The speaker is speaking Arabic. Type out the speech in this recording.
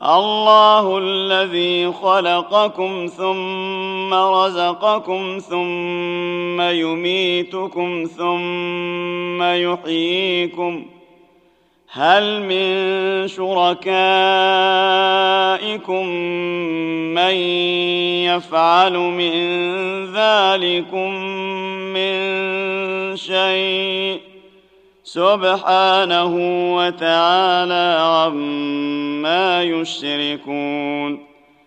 الله الذي خلقكم ثم رزقكم ثم يميتكم ثم يحييكم هل من شركائكم من يفعل من ذلكم من شيء سبحانه وتعالى عما يشركون